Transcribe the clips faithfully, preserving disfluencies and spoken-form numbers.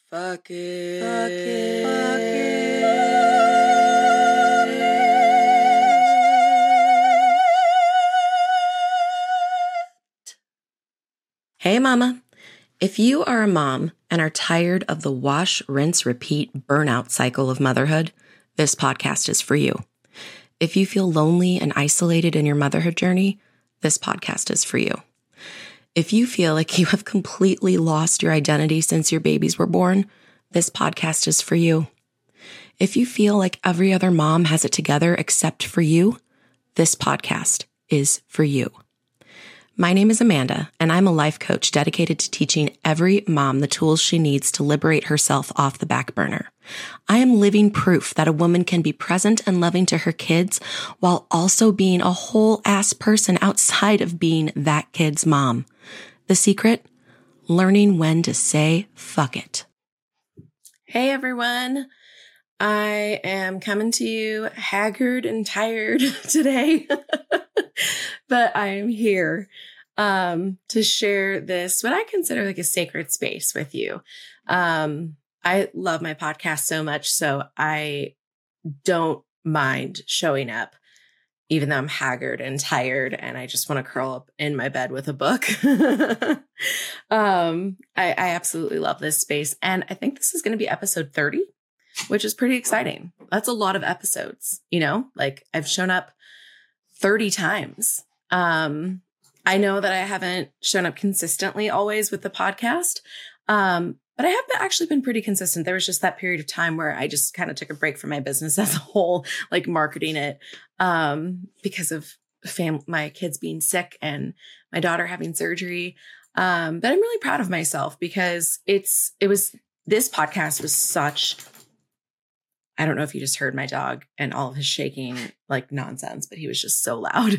Fuck it. Fuck it. Fuck it. Hey, mama. If you are a mom and are tired of the wash, rinse, repeat burnout cycle of motherhood, this podcast is for you. If you feel lonely and isolated in your motherhood journey, this podcast is for you. If you feel like you have completely lost your identity since your babies were born, this podcast is for you. If you feel like every other mom has it together except for you, this podcast is for you. My name is Amanda, and I'm a life coach dedicated to teaching every mom the tools she needs to liberate herself off the back burner. I am living proof that a woman can be present and loving to her kids while also being a whole ass person outside of being that kid's mom. The secret? Learning when to say fuck it. Hey everyone. I am coming to you haggard and tired today, but I am here um, to share this, what I consider like a sacred space with you. Um, I love my podcast so much, so I don't mind showing up, even though I'm haggard and tired and I just want to curl up in my bed with a book. um, I, I absolutely love this space. And I think this is going to be episode thirty, which is pretty exciting. That's a lot of episodes, you know, like I've shown up thirty times. Um, I know that I haven't shown up consistently always with the podcast. Um, But I have actually been pretty consistent. There was just that period of time where I just kind of took a break from my business as a whole, like marketing it, um, because of fam- my kids being sick and my daughter having surgery. Um, but I'm really proud of myself because it's, it was, this podcast was such, I don't know if you just heard my dog and all of his shaking like nonsense, but he was just so loud.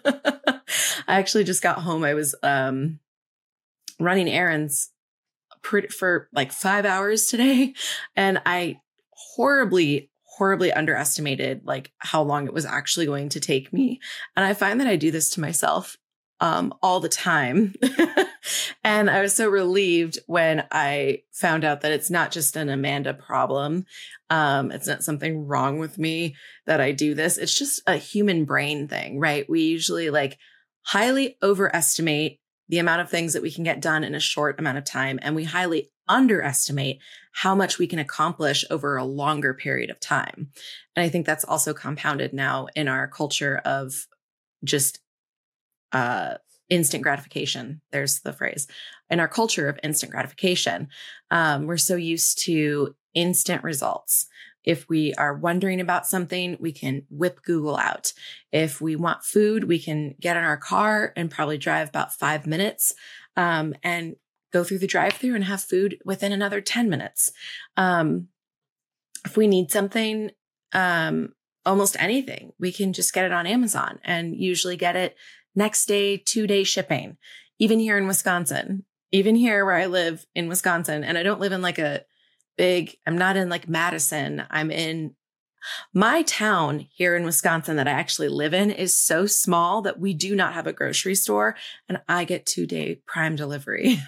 I actually just got home. I was um, running errands for like five hours today. And I horribly, horribly underestimated like how long it was actually going to take me. And I find that I do this to myself um, all the time. And I was so relieved when I found out that it's not just an Amanda problem. Um, it's not something wrong with me that I do this. It's just a human brain thing, right? We usually like highly overestimate the amount of things that we can get done in a short amount of time. And we highly underestimate how much we can accomplish over a longer period of time. And I think that's also compounded now in our culture of just uh, instant gratification. There's the phrase. In our culture of instant gratification, um, we're so used to instant results. If we are wondering about something, we can whip Google out. If we want food, we can get in our car and probably drive about five minutes um, and go through the drive-thru and have food within another ten minutes. Um, if we need something, um, almost anything, we can just get it on Amazon and usually get it next day, two-day shipping. Even here in Wisconsin, even here where I live in Wisconsin, and I don't live in like a big, I'm not in like Madison. I'm in my town here in Wisconsin that I actually live in is so small that we do not have a grocery store and I get two day prime delivery.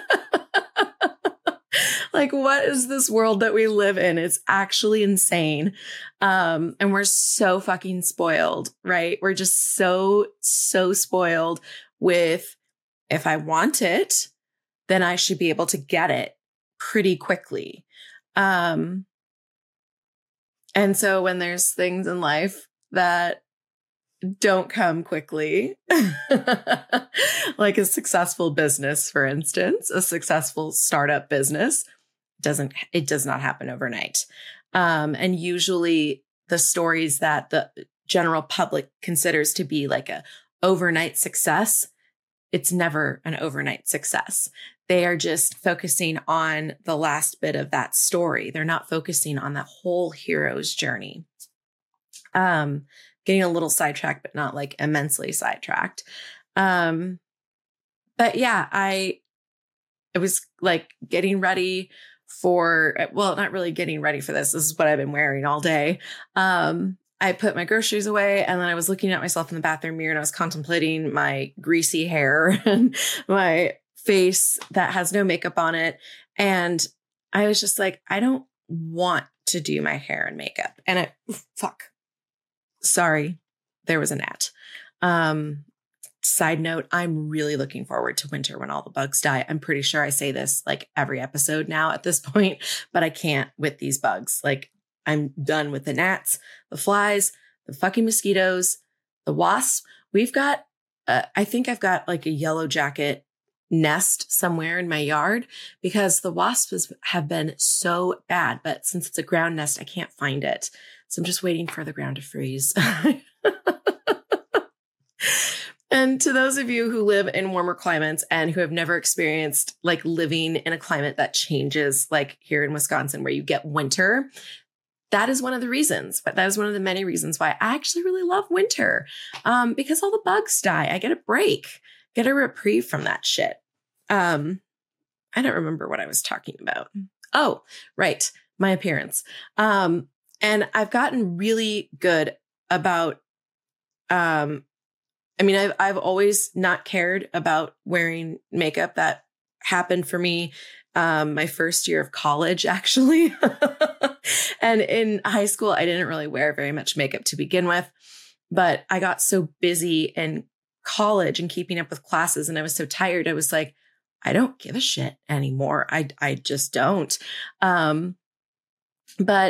Like, what is this world that we live in? It's actually insane. Um, and we're so fucking spoiled, right? We're just so, so spoiled with if I want it, then I should be able to get it pretty quickly. Um, and so when there's things in life that don't come quickly, like a successful business, for instance, a successful startup business, doesn't, it does not happen overnight. Um, and usually the stories that the general public considers to be like a overnight success, it's never an overnight success. They are just focusing on the last bit of that story. They're not focusing on that whole hero's journey. Um, getting a little sidetracked, but not like immensely sidetracked. Um, but yeah, I, it was like getting ready for, well, not really getting ready for this. This is what I've been wearing all day. Um, I put my groceries away and then I was looking at myself in the bathroom mirror and I was contemplating my greasy hair and my face that has no makeup on it. And I was just like, I don't want to do my hair and makeup. And I, fuck, sorry, there was a gnat. Um, side note, I'm really looking forward to winter when all the bugs die. I'm pretty sure I say this like every episode now at this point, but I can't with these bugs. Like, I'm done with the gnats, the flies, the fucking mosquitoes, the wasps. We've got, uh, I think I've got like a yellow jacket nest somewhere in my yard because the wasps have been so bad. But since it's a ground nest, I can't find it. So I'm just waiting for the ground to freeze. And to those of you who live in warmer climates and who have never experienced like living in a climate that changes, like here in Wisconsin, where you get winter, that is one of the reasons, but that is one of the many reasons why I actually really love winter, um, because all the bugs die. I get a break, get a reprieve from that shit. Um, I don't remember what I was talking about. Oh, right. My appearance. Um, and I've gotten really good about, um, I mean, I've, I've always not cared about wearing makeup. That happened for me um, my first year of college, actually. And in high school, I didn't really wear very much makeup to begin with, but I got so busy in college and keeping up with classes, and I was so tired. I was like, I don't give a shit anymore. I, I just don't. Um, but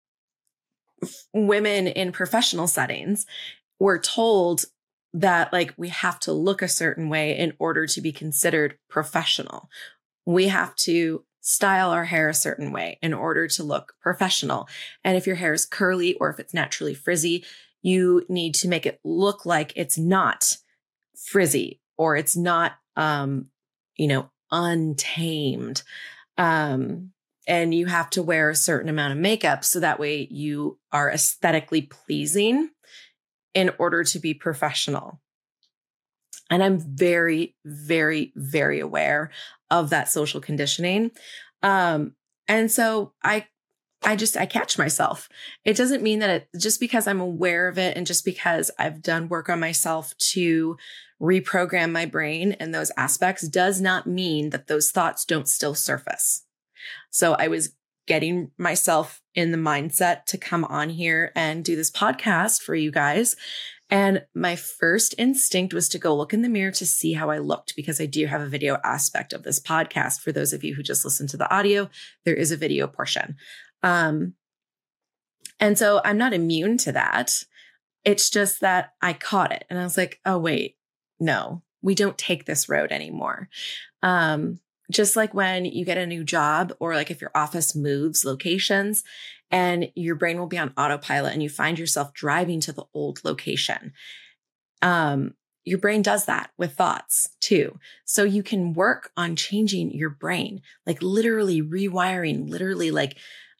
f- women in professional settings were told that like we have to look a certain way in order to be considered professional. We have to style our hair a certain way in order to look professional. And if your hair is curly or if it's naturally frizzy, you need to make it look like it's not frizzy or it's not, um, you know, untamed. Um, and you have to wear a certain amount of makeup so that way you are aesthetically pleasing in order to be professional. And I'm very, very, very aware of that social conditioning. Um, and so I, I just, I catch myself. It doesn't mean that it, just because I'm aware of it and just because I've done work on myself to reprogram my brain in those aspects does not mean that those thoughts don't still surface. So I was getting myself in the mindset to come on here and do this podcast for you guys. And my first instinct was to go look in the mirror to see how I looked, because I do have a video aspect of this podcast. For those of you who just listen to the audio, there is a video portion. Um, and so I'm not immune to that. It's just that I caught it and I was like, oh, wait, no, we don't take this road anymore. Um, Just like when you get a new job or like if your office moves locations and your brain will be on autopilot and you find yourself driving to the old location. Um, your brain does that with thoughts too. So you can work on changing your brain, like literally rewiring, literally like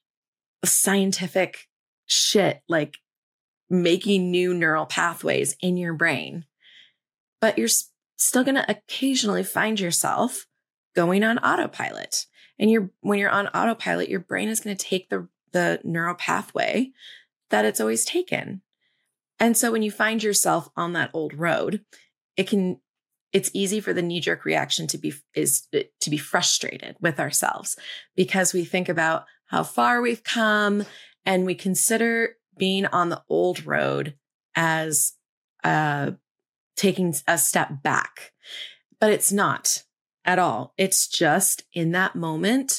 scientific shit, like making new neural pathways in your brain. But you're still going to occasionally find yourself going on autopilot. And you're, when you're on autopilot, your brain is going to take the, the neural pathway that it's always taken. And so when you find yourself on that old road, it can, it's easy for the knee-jerk reaction to be, is to be frustrated with ourselves because we think about how far we've come and we consider being on the old road as, uh, taking a step back, but it's not at all. It's just in that moment,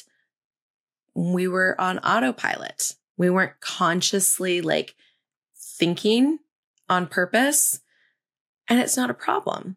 we were on autopilot. We weren't consciously like thinking on purpose, and it's not a problem.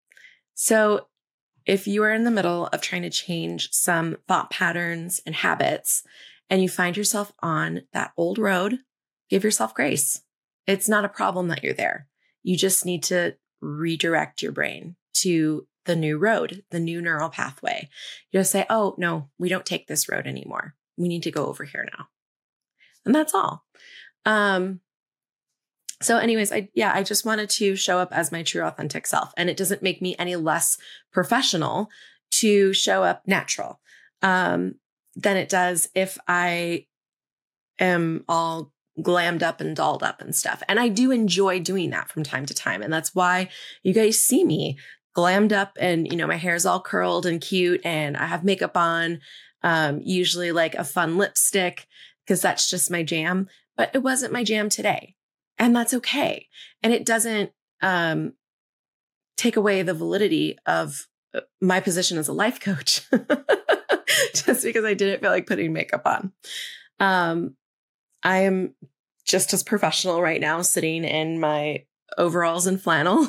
So if you are in the middle of trying to change some thought patterns and habits, and you find yourself on that old road, give yourself grace. It's not a problem that you're there. You just need to redirect your brain to the new road, the new neural pathway. You just say, oh, no, we don't take this road anymore. We need to go over here now. And that's all. Um, so anyways, I, yeah, I just wanted to show up as my true authentic self. And it doesn't make me any less professional to show up natural um, than it does if I am all glammed up and dolled up and stuff. And I do enjoy doing that from time to time. And that's why you guys see me glammed up and, you know, my hair is all curled and cute and I have makeup on. um, usually like a fun lipstick because that's just my jam, but it wasn't my jam today. And that's okay. And it doesn't um, take away the validity of my position as a life coach just because I didn't feel like putting makeup on. Um, I am just as professional right now, sitting in my overalls and flannel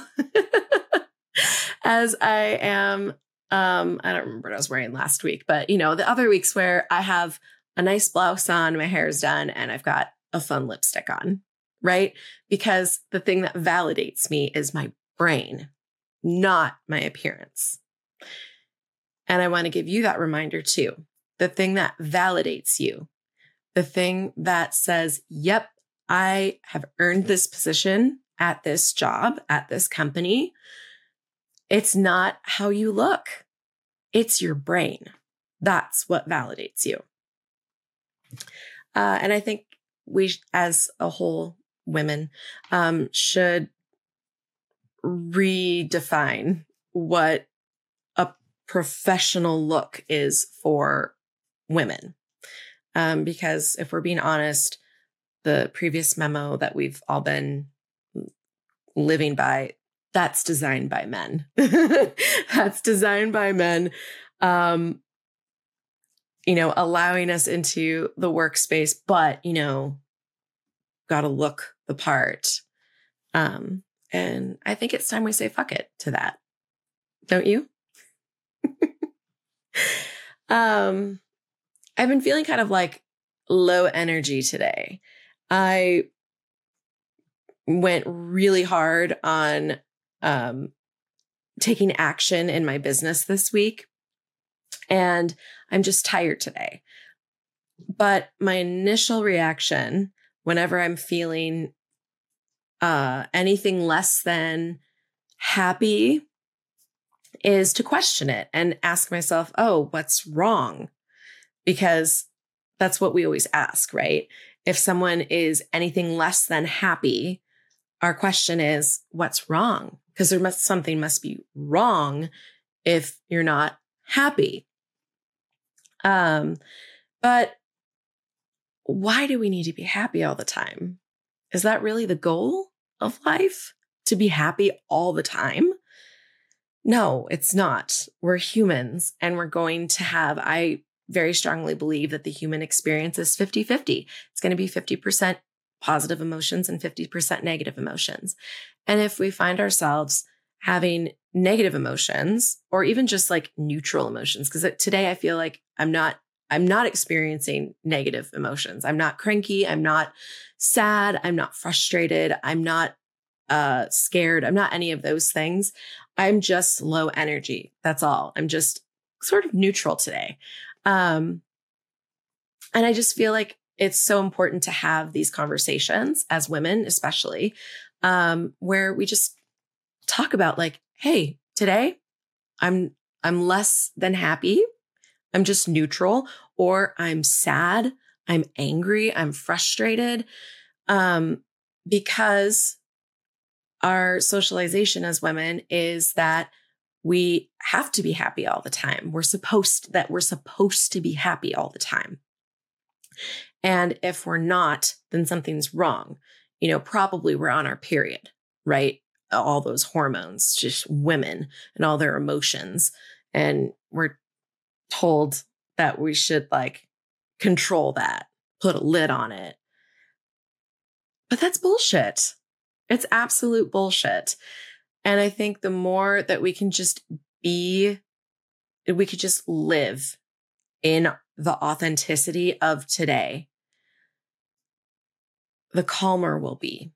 as I am. Um, I don't remember what I was wearing last week, but you know, the other weeks where I have a nice blouse on, my hair's done, and I've got a fun lipstick on, right? Because the thing that validates me is my brain, not my appearance. And I want to give you that reminder too. The thing that validates you, the thing that says, yep, I have earned this position at this job, at this company. It's not how you look. It's your brain. That's what validates you. Uh, and I think we, as a whole, women um, should redefine what a professional look is for women. Um, because if we're being honest, the previous memo that we've all been living by, that's designed by men. That's designed by men, um, you know, allowing us into the workspace, but, you know, got to look the part. Um, and I think it's time we say fuck it to that. Don't you? um, I've been feeling kind of like low energy today. I went really hard on um, taking action in my business this week, and I'm just tired today. But my initial reaction whenever I'm feeling uh, anything less than happy is to question it and ask myself, oh, what's wrong? Because that's what we always ask, right? If someone is anything less than happy, our question is, what's wrong? Because there must something must be wrong if you're not happy. Um, but why do we need to be happy all the time? Is that really the goal of life? To be happy all the time? No, it's not. We're humans, and we're going to have, I very strongly believe that the human experience is fifty-fifty. It's going to be fifty percent positive emotions and fifty percent negative emotions. And if we find ourselves having negative emotions or even just like neutral emotions, because today I feel like I'm not, I'm not experiencing negative emotions. I'm not cranky. I'm not sad. I'm not frustrated. I'm not uh, scared. I'm not any of those things. I'm just low energy. That's all. I'm just sort of neutral today. Um, and I just feel like it's so important to have these conversations as women, especially, um, where we just talk about like, hey, today I'm, I'm less than happy. I'm just neutral, or I'm sad. I'm angry. I'm frustrated. Um, because our socialization as women is that we have to be happy all the time. We're supposed that we're supposed to be happy all the time. And if we're not, then something's wrong. You know, probably we're on our period, right? All those hormones, just women and all their emotions. And we're told that we should like control that, put a lid on it. But that's bullshit. It's absolute bullshit. And I think the more that we can just be, we could just live in the authenticity of today, the calmer we'll be.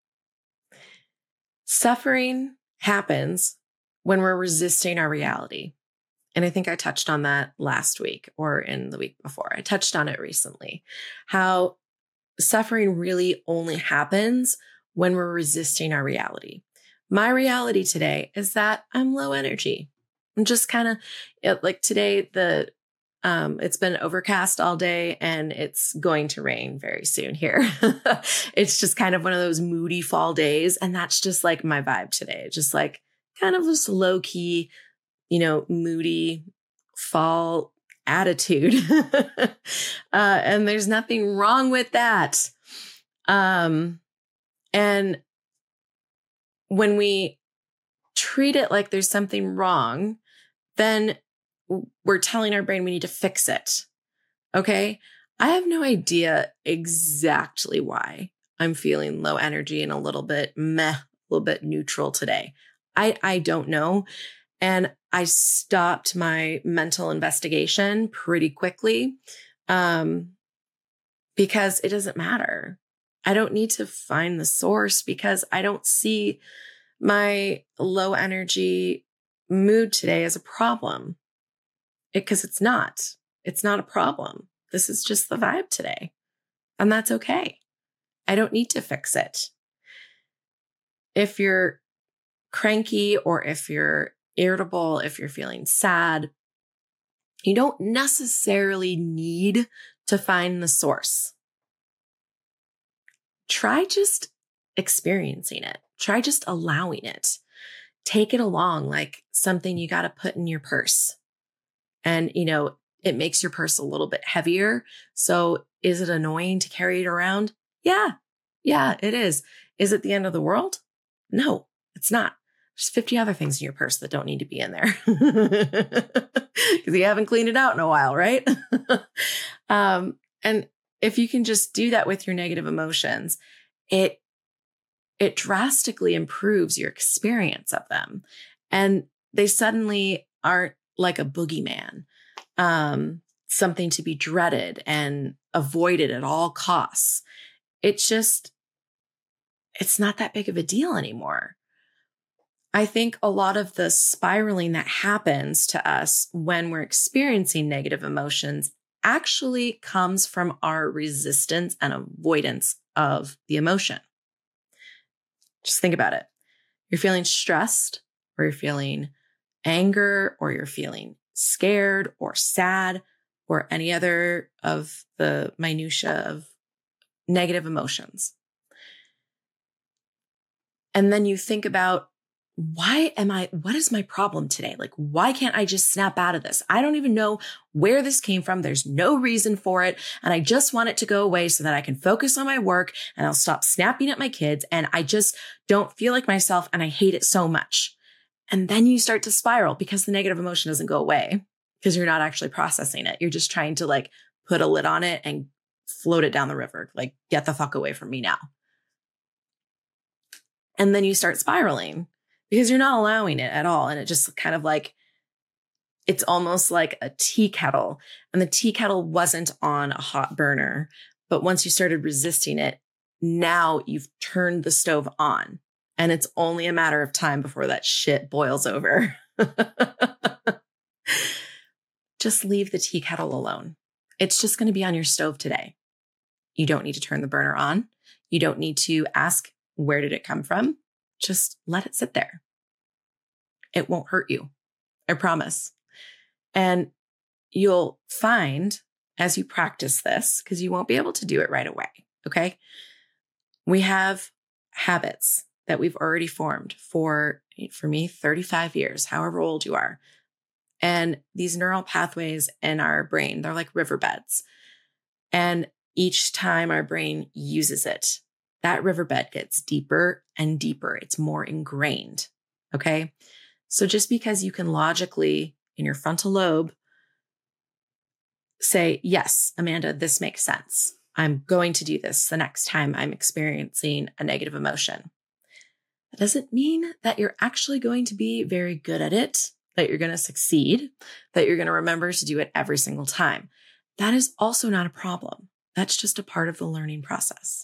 Suffering happens when we're resisting our reality. And I think I touched on that last week or in the week before. I touched on it recently, how suffering really only happens when we're resisting our reality. My reality today is that I'm low energy. I'm just kind of like today, the um, it's been overcast all day and it's going to rain very soon here. It's just kind of one of those moody fall days. And that's just like my vibe today. Just like kind of this low key, you know, moody fall attitude. uh, and there's nothing wrong with that. Um, and when we treat it like there's something wrong, then we're telling our brain we need to fix it. Okay. I have no idea exactly why I'm feeling low energy and a little bit meh, a little bit neutral today. I, I don't know. And I stopped my mental investigation pretty quickly um, because it doesn't matter. I don't need to find the source because I don't see my low energy mood today as a problem. Because it, it's not. It's not a problem. This is just the vibe today. And that's okay. I don't need to fix it. If you're cranky or if you're irritable, if you're feeling sad, you don't necessarily need to find the source. Try just experiencing it. Try just allowing it. Take it along like something you got to put in your purse. And, you know, it makes your purse a little bit heavier. So is it annoying to carry it around? Yeah. Yeah, it is. Is it the end of the world? No, it's not. There's fifty other things in your purse that don't need to be in there because you haven't cleaned it out in a while, right? um, and if you can just do that with your negative emotions, it it drastically improves your experience of them. And they suddenly aren't like a boogeyman, um, something to be dreaded and avoided at all costs. It's just, it's not that big of a deal anymore. I think a lot of the spiraling that happens to us when we're experiencing negative emotions actually comes from our resistance and avoidance of the emotion. Just think about it. You're feeling stressed, or you're feeling anger, or you're feeling scared or sad, or any other of the minutia of negative emotions. And then you think about, why am I, what is my problem today? Like, why can't I just snap out of this? I don't even know where this came from. There's no reason for it. And I just want it to go away so that I can focus on my work and I'll stop snapping at my kids. And I just don't feel like myself and I hate it so much. And then you start to spiral because the negative emotion doesn't go away because you're not actually processing it. You're just trying to like put a lid on it and float it down the river. Like, get the fuck away from me now. And then you start spiraling because you're not allowing it at all. And it just kind of like, it's almost like a tea kettle. And the tea kettle wasn't on a hot burner. But once you started resisting it, now you've turned the stove on. And it's only a matter of time before that shit boils over. Just leave the tea kettle alone. It's just going to be on your stove today. You don't need to turn the burner on. You don't need to ask, where did it come from? Just let it sit there. It won't hurt you. I promise. And you'll find as you practice this, because you won't be able to do it right away. Okay. We have habits that we've already formed for, for me, thirty-five years, however old you are. And these neural pathways in our brain, they're like riverbeds. And each time our brain uses it, that riverbed gets deeper and deeper. It's more ingrained. Okay. So just because you can logically in your frontal lobe say, yes, Amanda, this makes sense. I'm going to do this the next time I'm experiencing a negative emotion. That doesn't mean that you're actually going to be very good at it, that you're going to succeed, that you're going to remember to do it every single time. That is also not a problem. That's just a part of the learning process.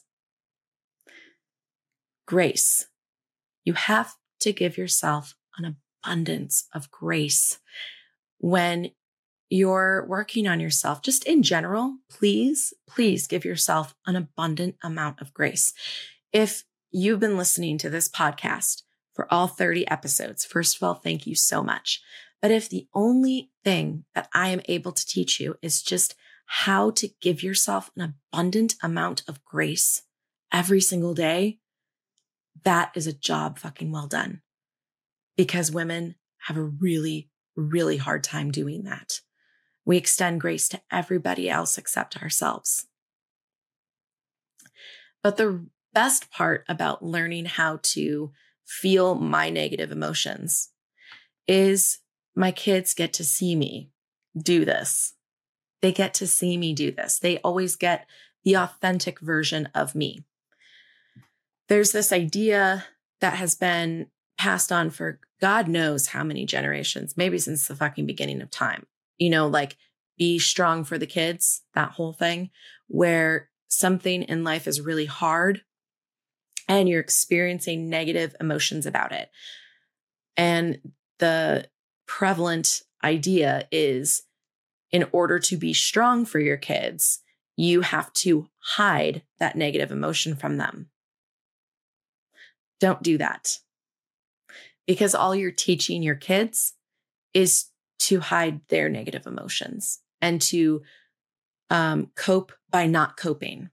Grace. You have to give yourself an abundance of grace when you're working on yourself. Just in general, please, please give yourself an abundant amount of grace. If you've been listening to this podcast for all thirty episodes, first of all, thank you so much. But if the only thing that I am able to teach you is just how to give yourself an abundant amount of grace every single day, that is a job fucking well done. Because women have a really, really hard time doing that. We extend grace to everybody else except ourselves. But the best part about learning how to feel my negative emotions is my kids get to see me do this. They get to see me do this. They always get the authentic version of me. There's this idea that has been passed on for God knows how many generations, maybe since the fucking beginning of time. You know, like be strong for the kids, that whole thing, where something in life is really hard and you're experiencing negative emotions about it. And the prevalent idea is, in order to be strong for your kids, you have to hide that negative emotion from them. Don't do that. Because all you're teaching your kids is to hide their negative emotions and to um, cope by not coping.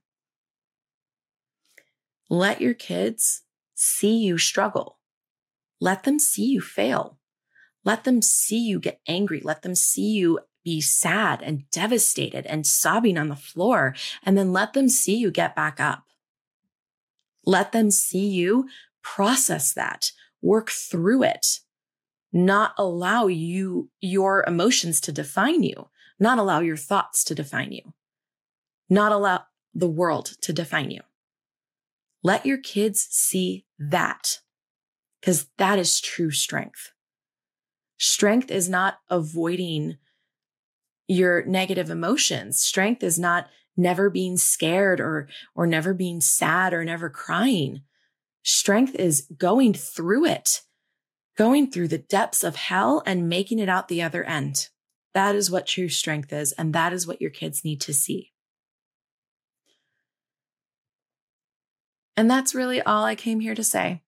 Let your kids see you struggle. Let them see you fail. Let them see you get angry. Let them see you be sad and devastated and sobbing on the floor. And then let them see you get back up. Let them see you process that, work through it, not allow you, your emotions to define you, not allow your thoughts to define you, not allow the world to define you. Let your kids see that, because that is true strength. Strength is not avoiding your negative emotions. Strength is not never being scared or, or never being sad or never crying. Strength is going through it, going through the depths of hell and making it out the other end. That is what true strength is. And that is what your kids need to see. And that's really all I came here to say.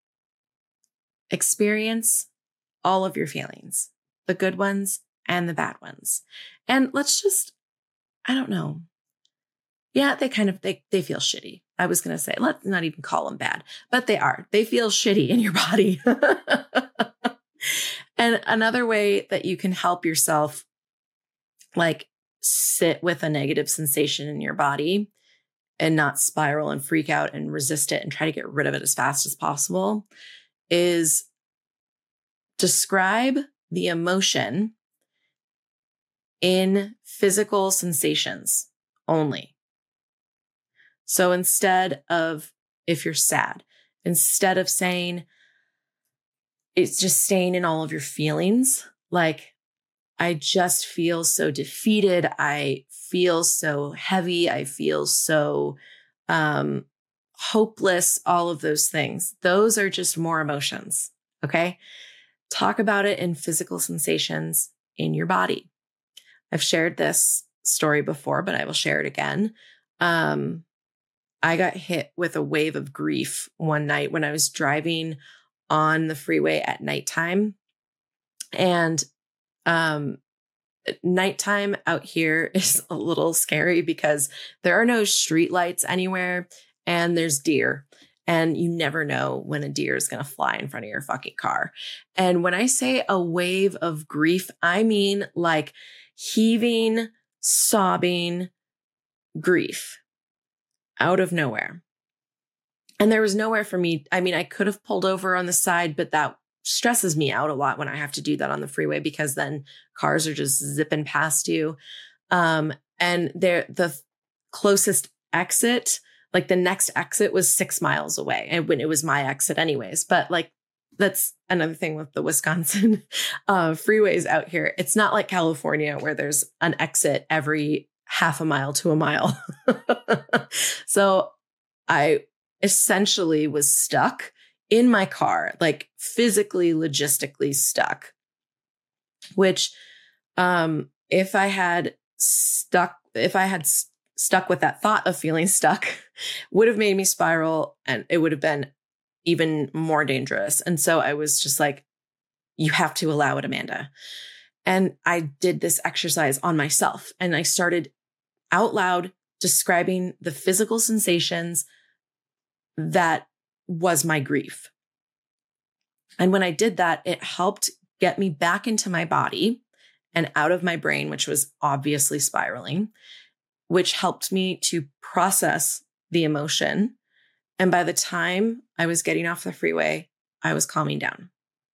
Experience all of your feelings, the good ones and the bad ones. And let's just, I don't know. Yeah, they kind of, they, they feel shitty. I was going to say, let's not even call them bad, but they are. They feel shitty in your body. And another way that you can help yourself, like, sit with a negative sensation in your body and not spiral and freak out and resist it and try to get rid of it as fast as possible, is describe the emotion in physical sensations only. So instead of, if you're sad, instead of saying, it's just staying in all of your feelings, like, I just feel so defeated. I feel so heavy. I feel so um, hopeless, all of those things. Those are just more emotions, okay? Talk about it in physical sensations in your body. I've shared this story before, but I will share it again. Um, I got hit with a wave of grief one night when I was driving on the freeway at nighttime. And um, nighttime out here is a little scary because there are no street lights anywhere and there's deer. And you never know when a deer is going to fly in front of your fucking car. And when I say a wave of grief, I mean like heaving, sobbing grief out of nowhere. And there was nowhere for me. I mean, I could have pulled over on the side, but that stresses me out a lot when I have to do that on the freeway, because then cars are just zipping past you. Um, and there, the closest exit, like the next exit was six miles away, and when it was my exit anyways. But like, that's another thing with the Wisconsin uh, freeways out here. It's not like California where there's an exit every half a mile to a mile. So I essentially was stuck in my car, like physically, logistically stuck, which um, if I had stuck, if I had st- stuck with that thought of feeling stuck, would have made me spiral, and it would have been even more dangerous. And so I was just like, you have to allow it, Amanda. And I did this exercise on myself, and I started out loud describing the physical sensations that was my grief. And when I did that, it helped get me back into my body and out of my brain, which was obviously spiraling, which helped me to process the emotion. And by the time I was getting off the freeway, I was calming down.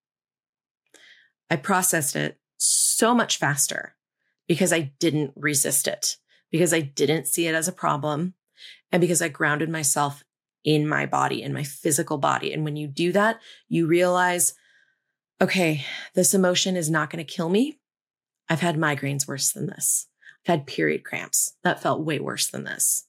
I processed it so much faster because I didn't resist it, because I didn't see it as a problem, and because I grounded myself in my body, in my physical body. And when you do that, you realize, okay, this emotion is not going to kill me. I've had migraines worse than this. I've had period cramps that felt way worse than this.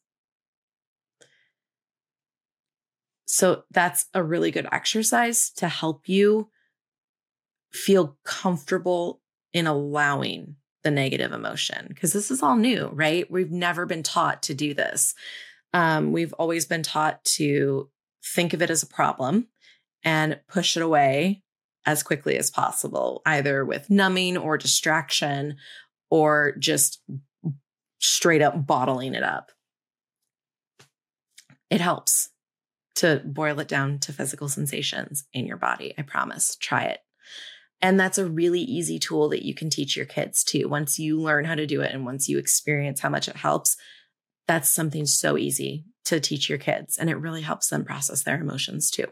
So that's a really good exercise to help you feel comfortable in allowing the negative emotion, because this is all new, right? We've never been taught to do this. Um, we've always been taught to think of it as a problem and push it away as quickly as possible, either with numbing or distraction or just straight up bottling it up. It helps to boil it down to physical sensations in your body. I promise. Try it. And that's a really easy tool that you can teach your kids too. Once you learn how to do it and once you experience how much it helps, that's something so easy to teach your kids. And it really helps them process their emotions too.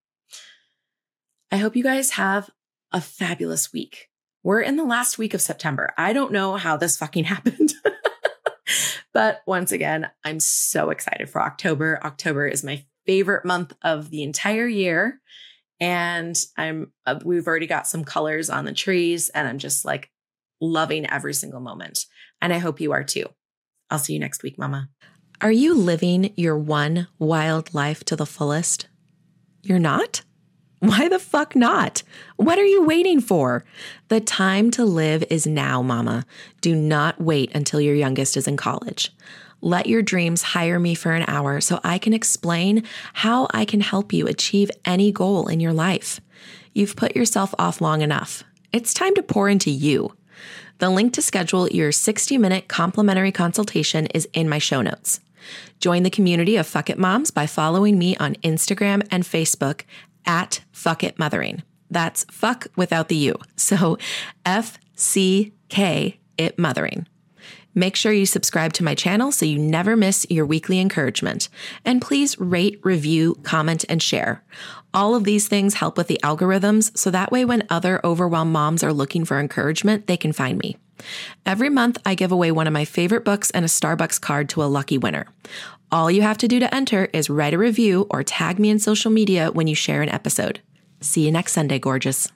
I hope you guys have a fabulous week. We're in the last week of September. I don't know how this fucking happened. But once again, I'm so excited for October. October is my favorite month of the entire year. And I'm, uh, we've already got some colors on the trees and I'm just like loving every single moment. And I hope you are too. I'll see you next week, Mama. Are you living your one wild life to the fullest? You're not? Why the fuck not? What are you waiting for? The time to live is now, Mama. Do not wait until your youngest is in college. Let your dreams hire me for an hour so I can explain how I can help you achieve any goal in your life. You've put yourself off long enough. It's time to pour into you. The link to schedule your sixty minute complimentary consultation is in my show notes. Join the community of Fuck It Moms by following me on Instagram and Facebook at Fuck It Mothering. That's fuck without the U. So F C K It Mothering. Make sure you subscribe to my channel so you never miss your weekly encouragement. And please rate, review, comment, and share. All of these things help with the algorithms, so that way when other overwhelmed moms are looking for encouragement, they can find me. Every month, I give away one of my favorite books and a Starbucks card to a lucky winner. All you have to do to enter is write a review or tag me in social media when you share an episode. See you next Sunday, gorgeous.